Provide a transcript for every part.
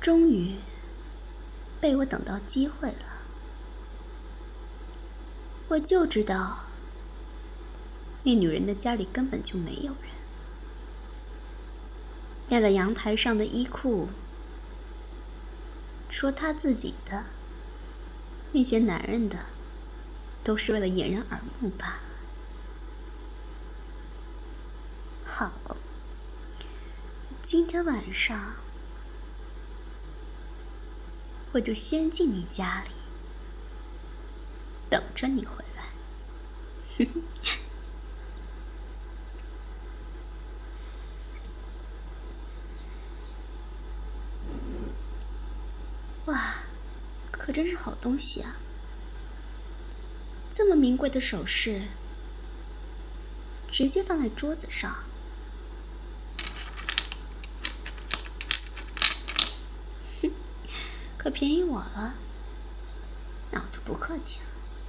终于被我等到机会了。我就知道那女人的家里根本就没有人，晾在阳台上的衣裤，说她自己的，那些男人的，都是为了掩人耳目罢了。好，今天晚上我就先进你家里，等着你回来。哇，可真是好东西啊！这么名贵的首饰，直接放在桌子上。哼，可便宜我了，那我就不客气了。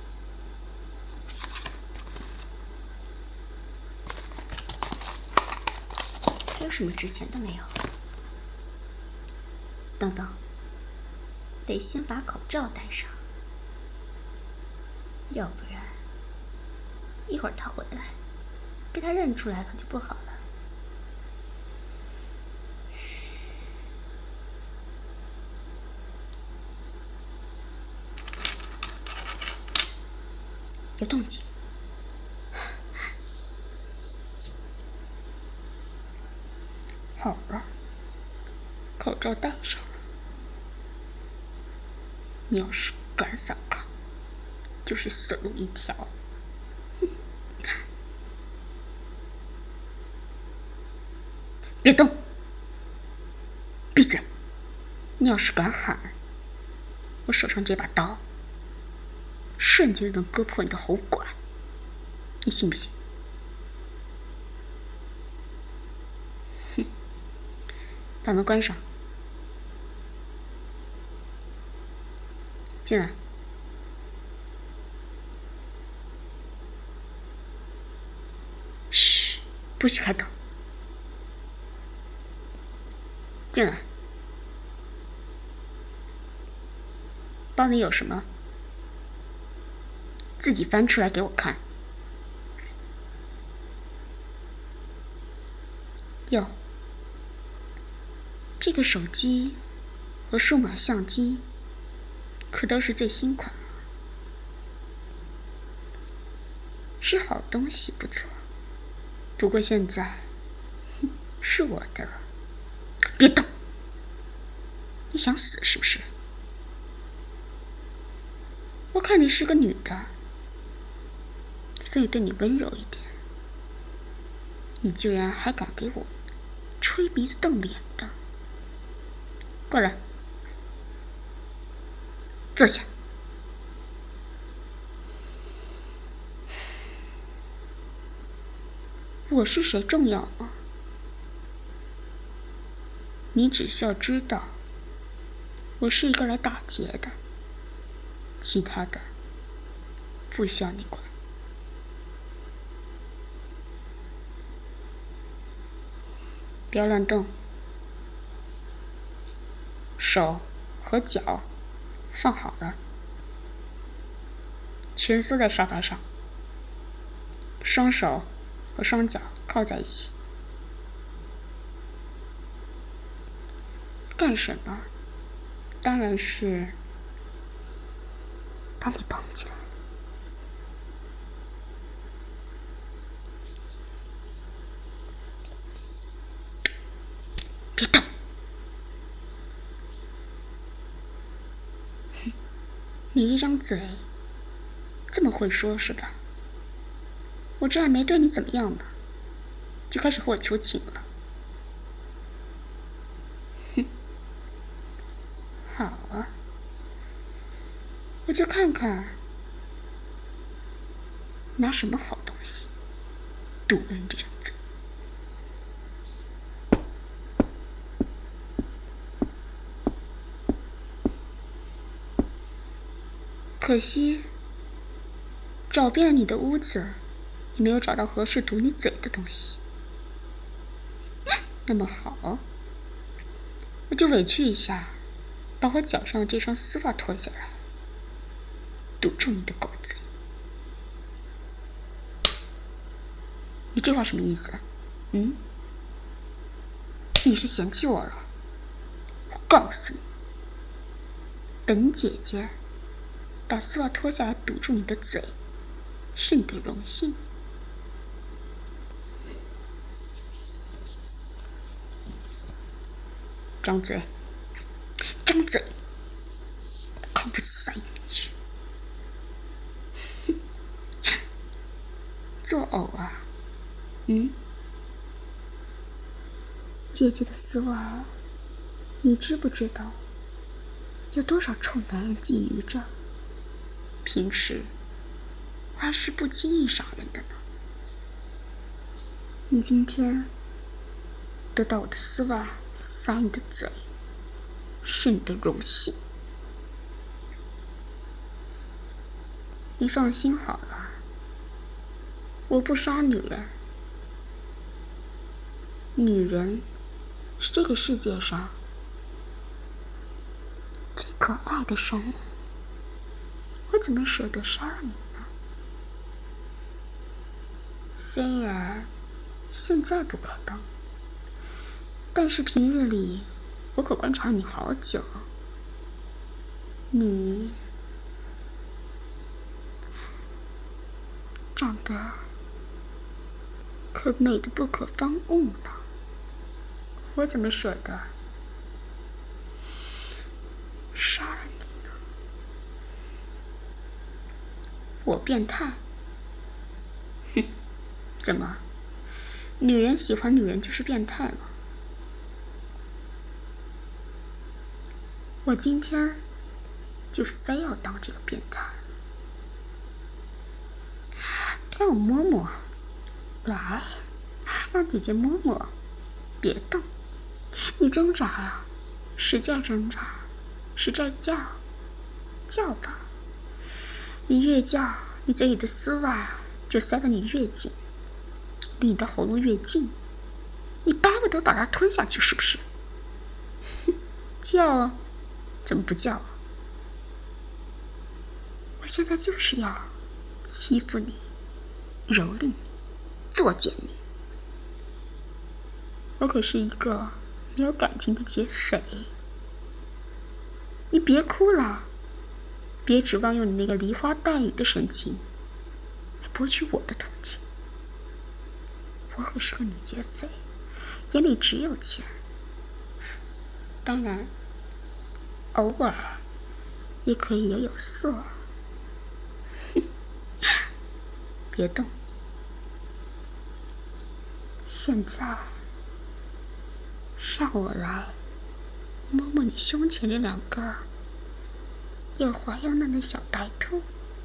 还有什么值钱的没有？等等，得先把口罩戴上，要不然一会儿他回来，被他认出来可就不好了。有动静。好了，口罩戴上了。你要是敢反抗，就是死路一条。别动，闭嘴！你要是敢喊，我手上这把刀瞬间能割破你的喉管，你信不信？哼，把门关上，进来。嘘，不许开灯。进来。包里有什么？自己翻出来给我看。哟，这个手机和数码相机可都是最新款，是好东西，不错。不过现在是我的了。别动！你想死是不是？我看你是个女的，所以对你温柔一点。你居然还敢给我吹鼻子瞪脸的！过来，坐下。我是谁重要吗？你只需要知道，我是一个来打劫的，其他的不需要你管。不要乱动，手和脚放好了，蜷缩在沙发上，双手和双脚靠在一起。干什么？当然是把你绑起来。别动！你这张嘴这么会说是吧？我这还没对你怎么样呢，就开始和我求情了。哼，好啊，我就看看拿什么好东西堵了你这张嘴。可惜找遍了你的屋子，也没有找到合适堵你嘴的东西。那么好，我就委屈一下把我脚上的这双丝袜脱下来，堵住你的狗嘴。你这话什么意思？你是嫌弃我了？我告诉你，本姐姐把丝袜脱下来堵住你的嘴，是你的荣幸。张嘴，张嘴，恐怖塞进去。作呕啊！姐姐的丝袜，你知不知道有多少臭男人觊觎着？平时我还是不轻易伤人的呢。你今天得到我的丝袜塞你的嘴，是你的荣幸。你放心好了，我不杀女人。女人是这个世界上最可爱的生物，我怎么舍得杀了你呢？虽然现在不可当，但是平日里我可观察了你好久。你长得可美得不可方物呢，我怎么舍得杀了你呢？我变态？哼，怎么，女人喜欢女人就是变态吗？我今天就非要当这个变态。让我摸摸，来，让姐姐摸摸，别动，你挣扎啊，使劲挣扎，使劲叫，叫吧，你越叫，你嘴里的丝袜就塞得你越紧，离你的喉咙越近，你巴不得把它吞下去，是不是？叫啊，怎么不叫啊？我现在就是要欺负你，蹂躏你，作践你。我可是一个没有感情的劫匪。你别哭了，别指望用你那个梨花带雨的神情来博取我的同情。我可是个女劫匪，眼里只有钱。当然，偶尔也可以也有色。别动，现在让我来摸摸你胸前这两个又滑又嫩的小白兔。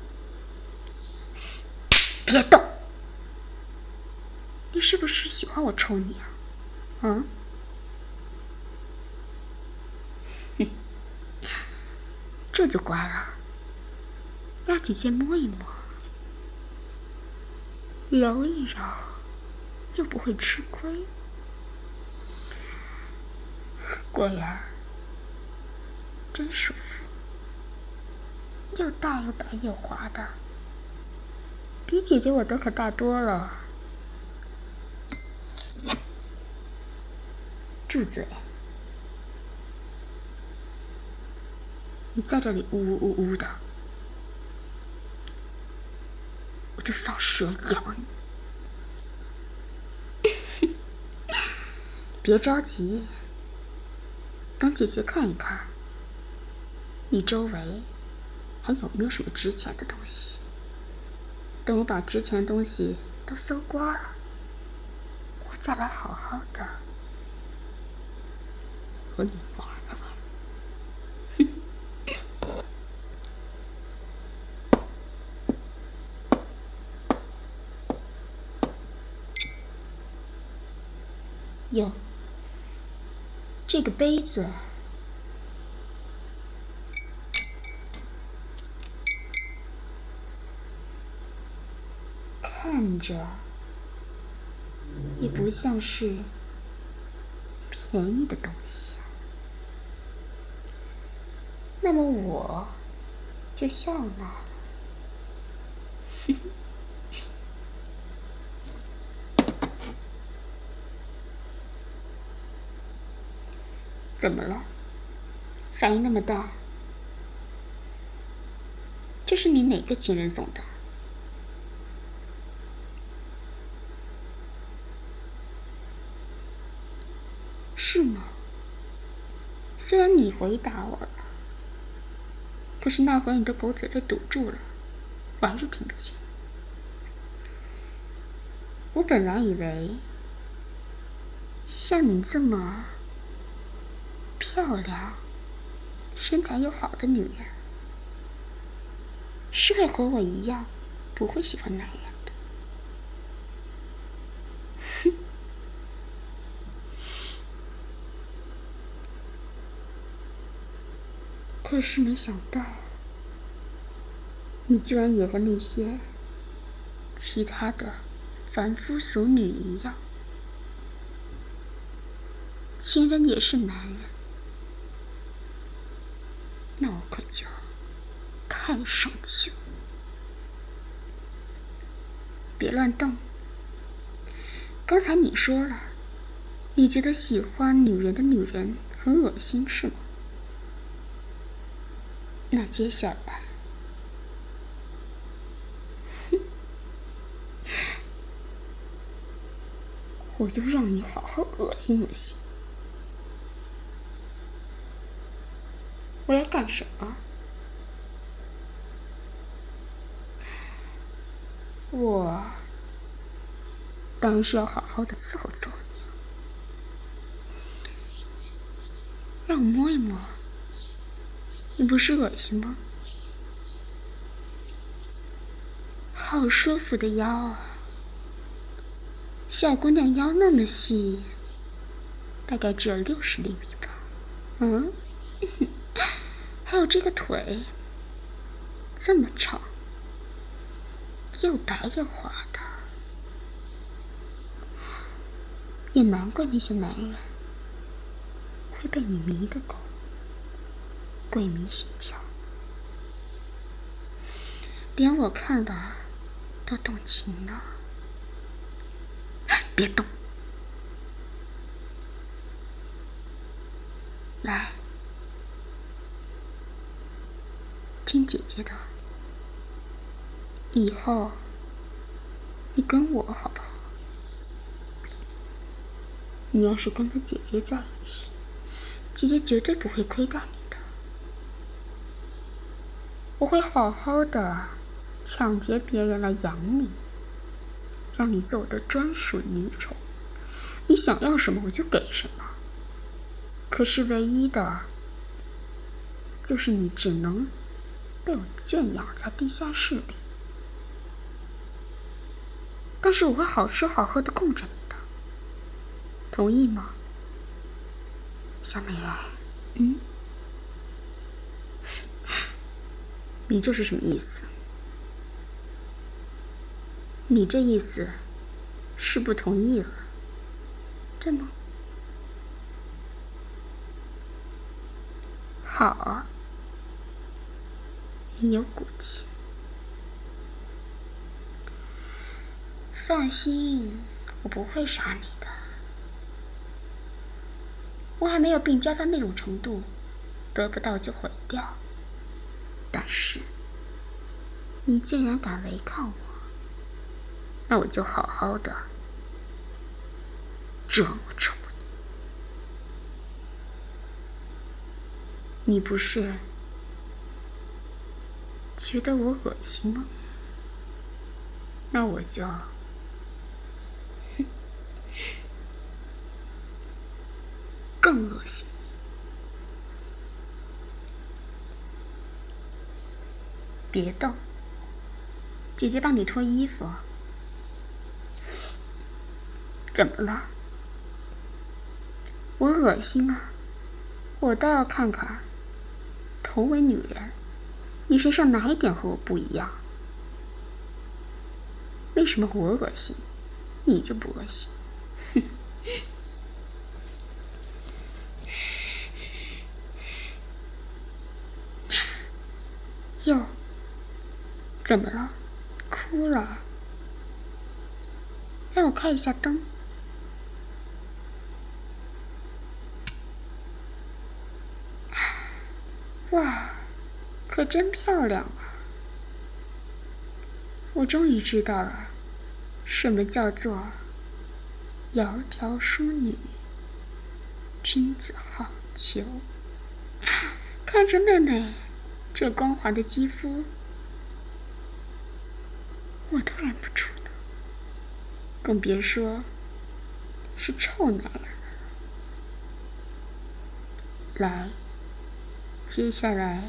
别动！你是不是喜欢我抽你啊？这就乖了，让姐姐摸一摸，揉一揉，又不会吃亏。果然，真舒服，又大又白又滑的，比姐姐我的可大多了。住嘴！你在这里呜呜呜呜的，我就放蛇咬你。别着急，等姐姐看一看，你周围还有没有什么值钱的东西。等我把值钱的东西都搜刮了，我再来好好的和你玩玩。哟，这个杯子看着也不像是便宜的东西。 那么我就笑纳了。怎么了？反应那么大？这是你哪个情人送的？是吗？虽然你回答我了，可是那回你的狗嘴被堵住了，我还是听不清。我本来以为像你这么漂亮、身材又好的女人，是会和我一样不会喜欢男人的。哼！可是没想到，你居然也和那些其他的凡夫俗女一样，情人也是男人，那我可就太生气了。别乱动。刚才你说了，你觉得喜欢女人的女人很恶心，是吗？那接下来，我就让你好好恶心恶心。我要干什么？我当然是要好好的伺候伺候你，让我摸一摸，你不是恶心吗？好舒服的腰啊，小姑娘腰那么细，大概只有60厘米吧。嗯，还有这个腿，这么长，又白又滑的，也难怪那些男人会被你迷得狗鬼迷心窍，连我看了都动情了。别动！来，听姐姐的，以后你跟我好不好？你要是跟着姐姐在一起，姐姐绝对不会亏待你的。我会好好的抢劫别人来养你，让你做我的专属女宠，你想要什么我就给什么。可是唯一的，就是你只能被我圈养在地下室里。但是我会好吃好喝的供着你的，同意吗，小美人儿？嗯？你这是什么意思？你这意思是不同意了，对吗？好啊，你有骨气。放心，我不会杀你的。我还没有病娇到那种程度，得不到就毁掉。但是，你竟然敢违抗我，那我就好好的折磨折磨你。你不是觉得我恶心吗？那我就更恶心你。别动，姐姐帮你脱衣服。怎么了？我恶心啊！我倒要看看，同为女人，你身上哪一点和我不一样？为什么我恶心，你就不恶心？哼！ 哟，怎么了？哭了？让我开一下灯。哇，可真漂亮啊！我终于知道了，什么叫做窈窕淑女，君子好逑。看着妹妹这光滑的肌肤，我都忍不住呢，更别说是臭男人了。来，接下来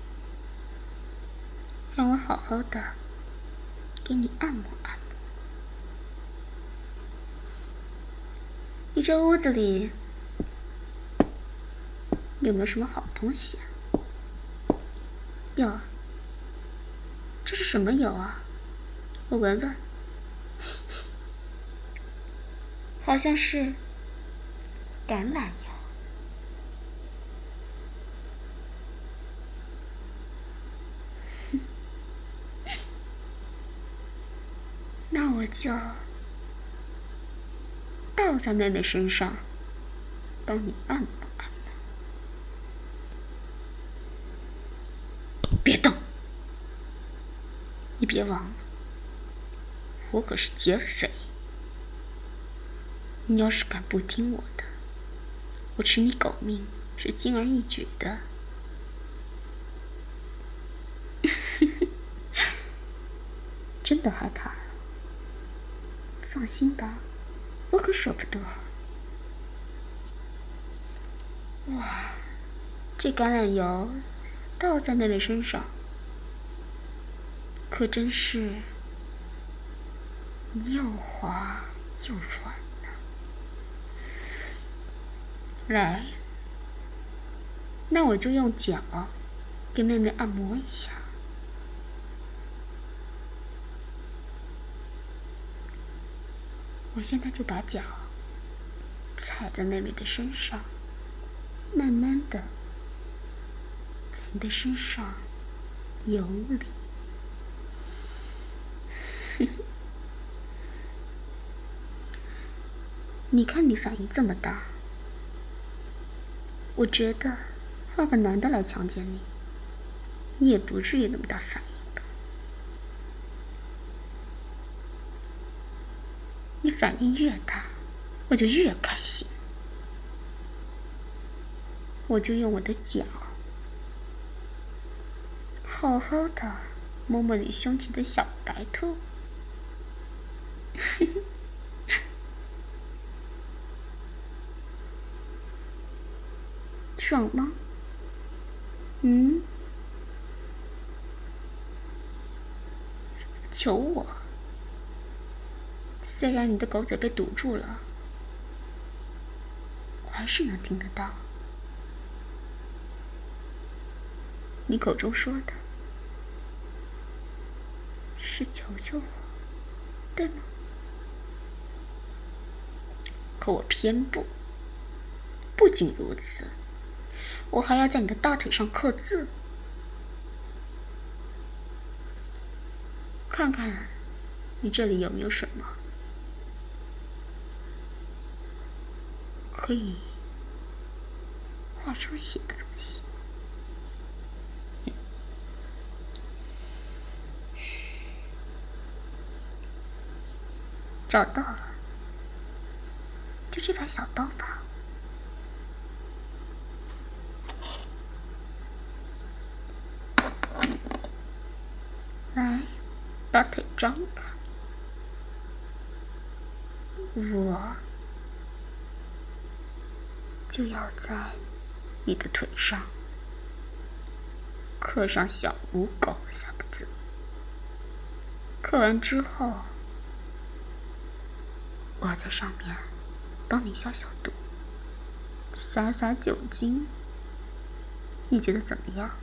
让我好好的给你按摩按摩。你这屋子里有没有什么好东西啊？哟，这是什么油啊？我闻闻，好像是橄榄油。那我就倒在妹妹身上，帮你按摩按摩。别动！你别忘了，我可是劫匪。你要是敢不听我的，我取你狗命是轻而易举的。真的害怕？放心吧，我可舍不得。哇，这橄榄油倒在妹妹身上，可真是又滑又软呢。来，那我就用脚给妹妹按摩一下。我现在就把脚踩在妹妹的身上，慢慢的在你的身上游离。你看你反应这么大，我觉得换个男的来强奸你，你也不至于那么大反应吧？你反应越大，我就越开心。我就用我的脚好好的摸摸你胸前的小白兔。爽吗？求我。虽然你的狗嘴被堵住了，我还是能听得到你口中说的是求求我，对吗？可我偏不。不仅如此，我还要在你的大腿上刻字，看看你这里有没有什么可以画出血的东西。找到了，就这把小刀吧。来，把腿张开，我就要在你的腿上刻上小母狗3个字。刻完之后，我要在上面帮你消消毒，撒撒酒精，你觉得怎么样？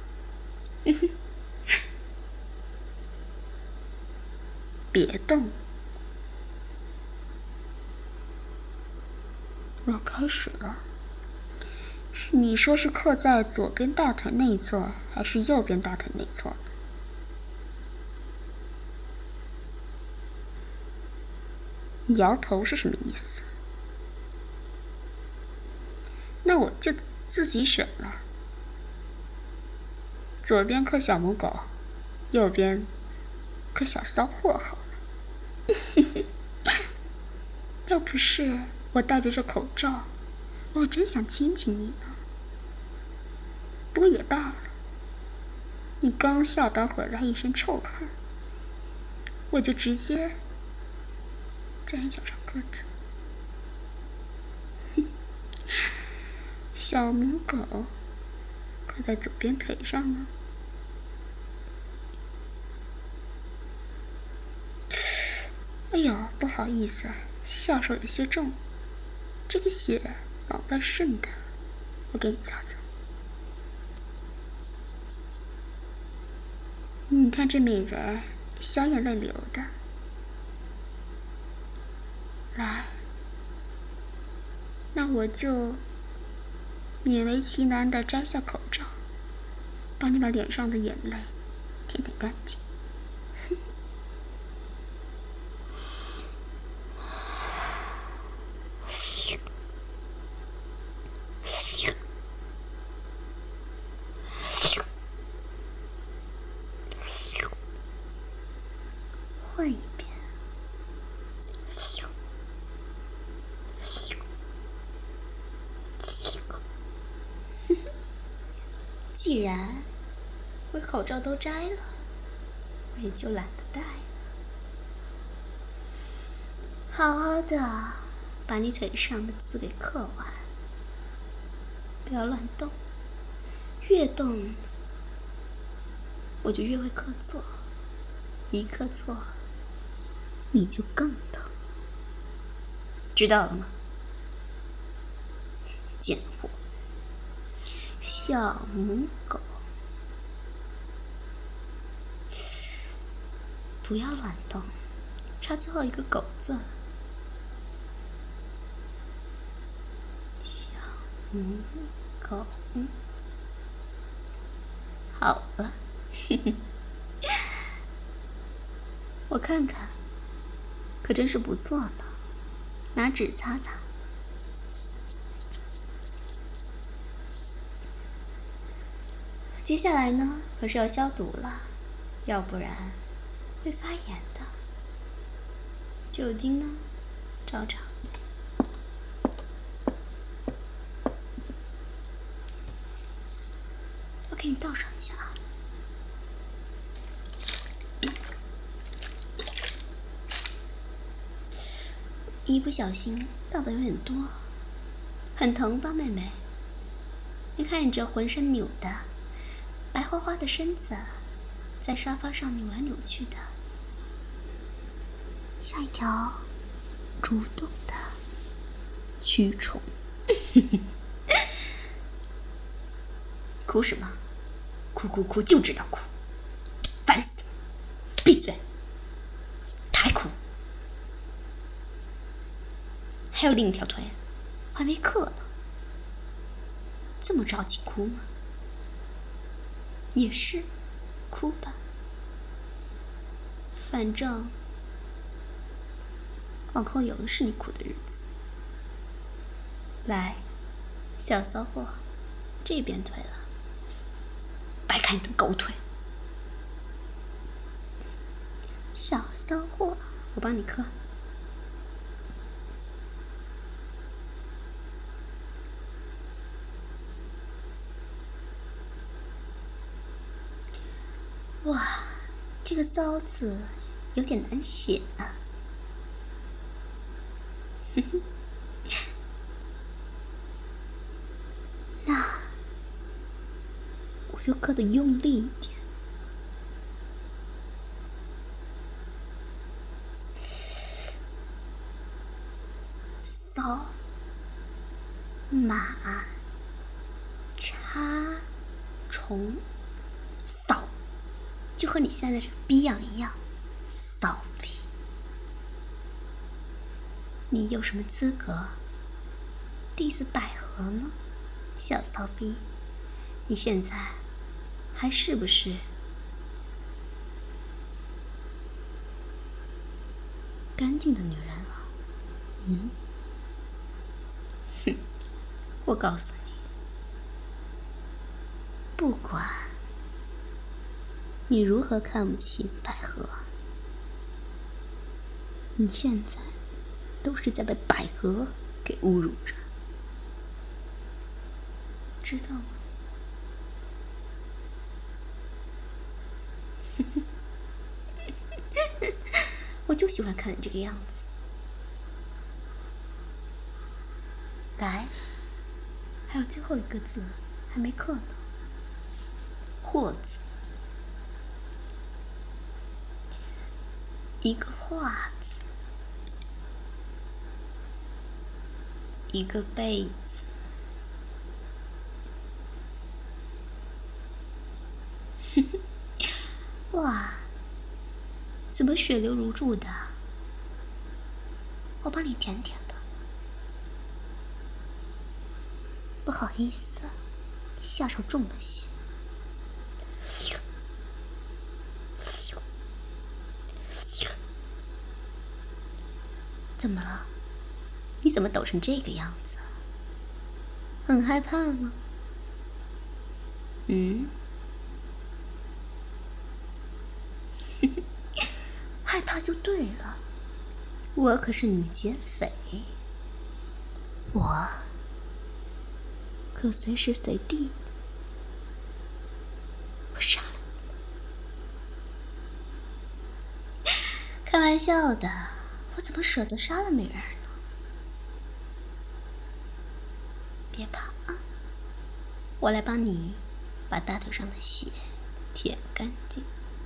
别动，我要开始了。你说是刻在左边大腿内侧还是右边大腿内侧？ 你摇头是什么意思？那我就自己选了，左边刻小母狗，右边刻小骚货好了。要不是我戴着这口罩，我真想亲亲你呢。不过也罢了，你刚下班回来一身臭汗，我就直接在你脚上刻字。小母狗刻在左边腿上呢。哎呦，不好意思，下手有些重，这个血往外渗的，我给你擦擦。你看这美人，小眼泪流的。来，那我就勉为其难地摘下口罩，帮你把脸上的眼泪舔舔干净。换一遍。既然我口罩都摘了，我也就懒得戴了。好好的把你腿上的字给刻完，不要乱动，越动我就越会刻错，一刻错你就更疼，知道了吗？贱货，小母狗，不要乱动，差最后一个狗字了。小母狗，好了，我看看，可真是不错呢。拿纸擦擦。接下来呢，可是要消毒了，要不然会发炎的。酒精呢，找找。我给你倒上去啊。一不小心倒的有点多，很疼吧，妹妹？你看你这浑身扭的，白花花的身子，在沙发上扭来扭去的，像一条蠕动的蛆虫。哭什么？哭就知道哭，烦死了！闭嘴！还哭？还有另一条腿，我还没刻呢。这么着急哭吗？也是，哭吧。反正往后有的是你哭的日子。来，小骚货，这边腿了。摆开你的狗腿。小骚货，我帮你刻。哇，这个骚字有点难写啊。那我就刻得用力一点。骚马叉虫扫，就和你现在这个逼样一样，骚逼！你有什么资格 diss 百合呢？小骚逼，你现在还是不是干净的女人了？ 我告诉你，不管你如何看不起百合，你现在都是在被百合给侮辱着，知道吗？我就喜欢看你这个样子。来，还有最后一个字还没刻呢，惑字，一个画字，一个被字。哇，怎么血流如注的？我帮你舔舔吧。不好意思，下手重了些。怎么了？你怎么抖成这个样子？很害怕吗？害怕就对了，我可是女劫匪，我可随时随地会杀了你的。开玩笑的，我怎么舍得杀了美人呢？别怕啊，我来帮你把大腿上的血舔干净。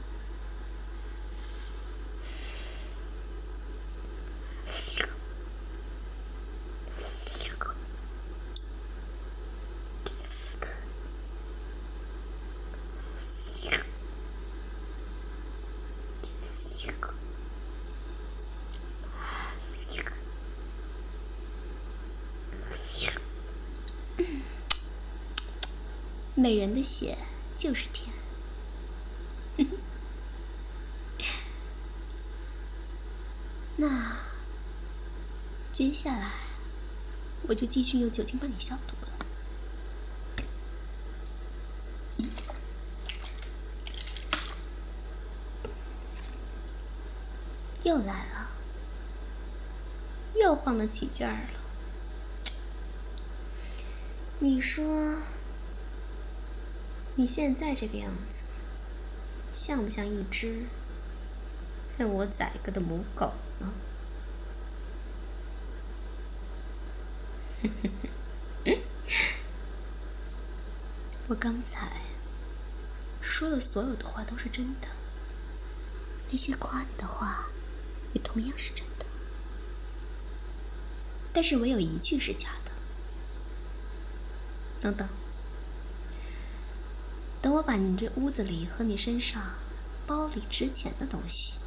美人的血就是甜。那接下来我就继续用酒精帮你消毒了。又来了，又晃得起劲儿了。你说你现在这个样子，像不像一只任我宰割的母狗呢？我刚才说的所有的话都是真的，那些夸你的话也同样是真的，但是唯有一句是假的。等等，等我把你这屋子里和你身上包里值钱的东西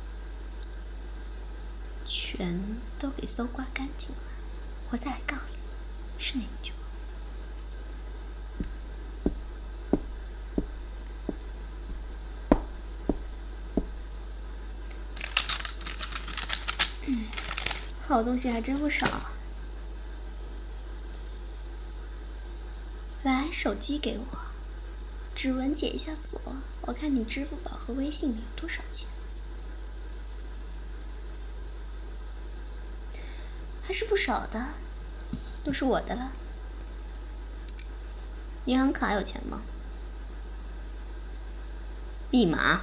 全都给搜刮干净了，我再来告诉你是哪一句话。好东西还真不少。来，手机给我，指纹解一下锁，我看你支付宝和微信里有多少钱。还是不少的，都是我的了。银行卡有钱吗？密码？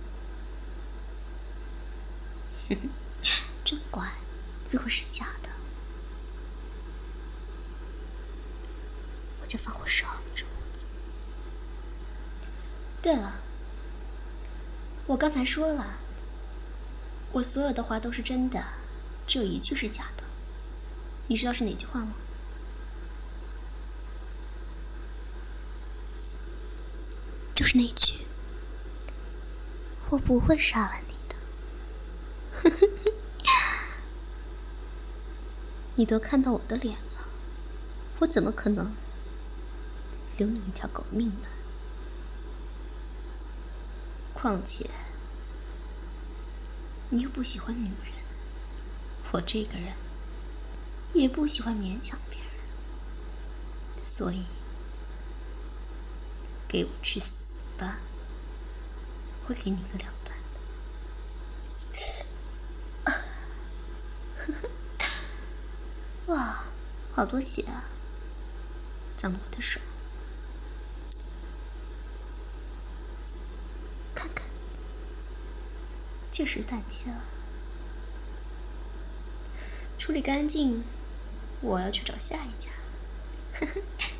真乖，如果是假的，我就放火烧了你这屋子。对了，我刚才说了，我所有的话都是真的，只有一句是假的。你知道是哪句话吗？就是那句，我不会杀了你的。你都看到我的脸了，我怎么可能留你一条狗命呢？况且你又不喜欢女人，我这个人也不喜欢勉强别人，所以给我去死吧，会给你个了断的。哇，好多血啊！脏了我的手，看看，确实断气了。处理干净，我要去找下一家。